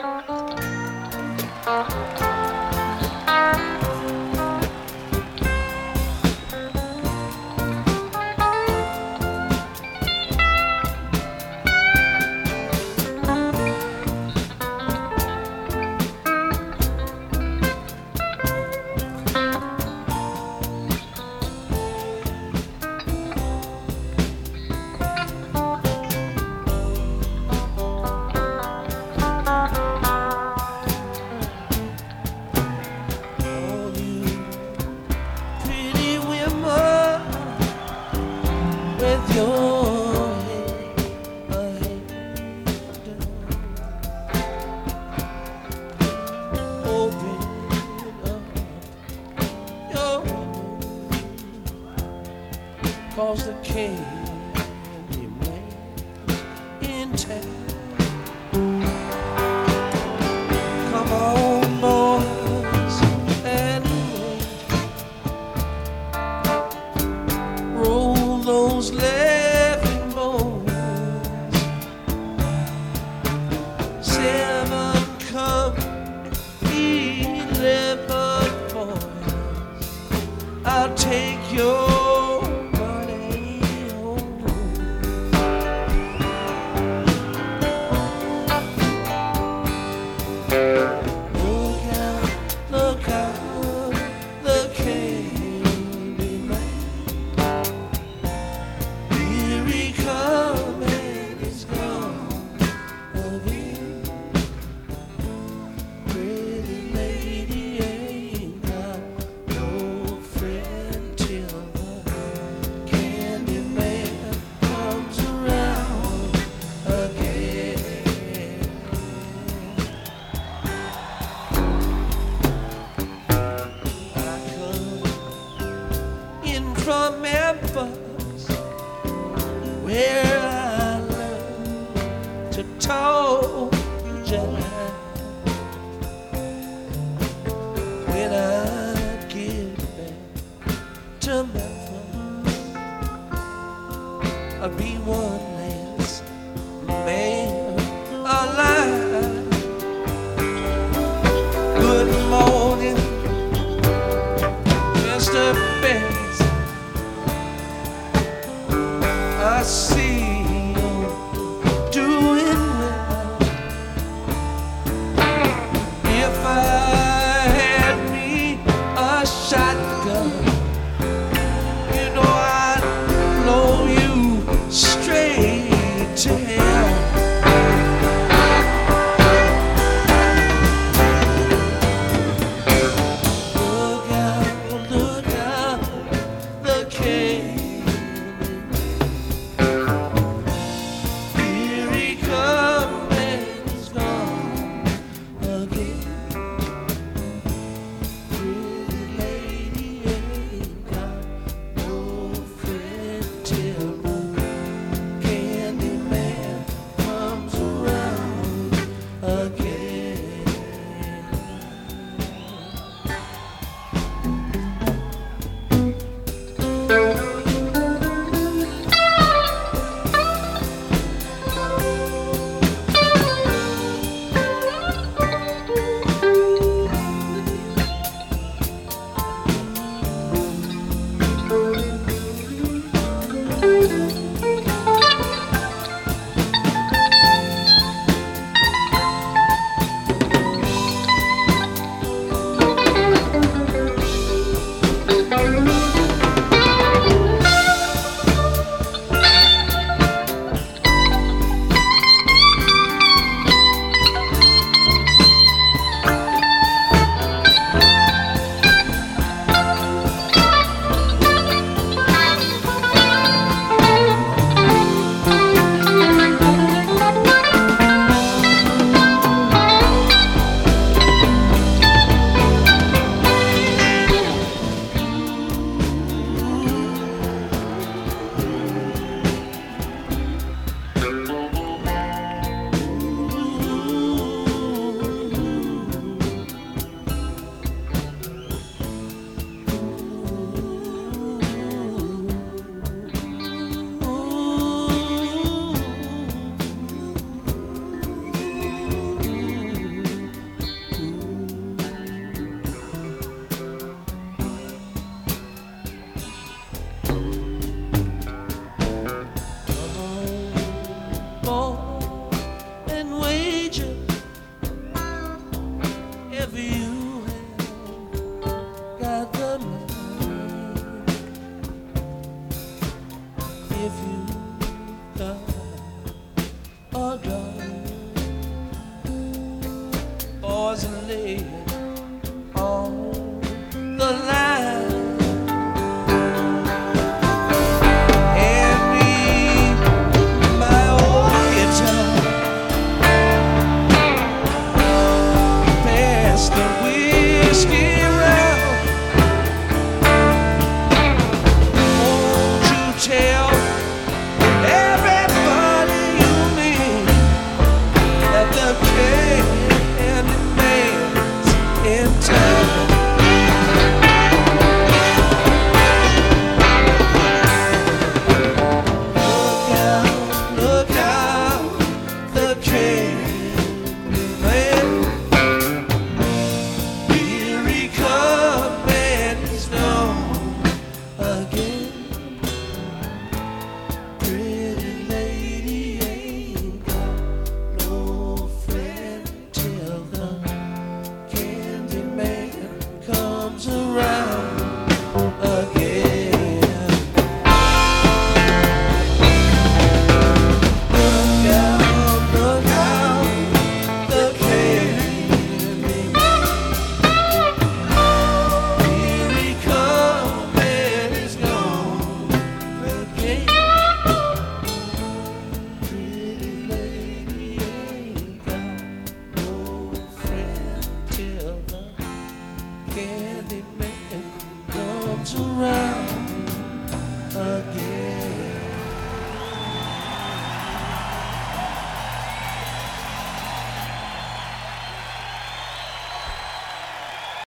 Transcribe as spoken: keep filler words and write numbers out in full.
All you pretty women with your head, head down. Open up your window, 'cause the candy man in town. Come on, boys, and roll those laughing bones. Seven come, eleven boys. I'll take your money home. Look out, look out, the candy man. Here he comes and he's gone again. Pretty lady ain't got no friend till the poison lay on the line. Hand me my old guitar, pass the whiskey round. Won't you tell everybody you meet that the candy man's in town? Look out, look out, the candy man. Here he comes and he's gone again. Pretty lady ain't got no friend till the candy man comes around again. Look out, look out, the candy man. Here he comes and he's gone again. Pretty lady ain't got no friend till the candy man comes around again.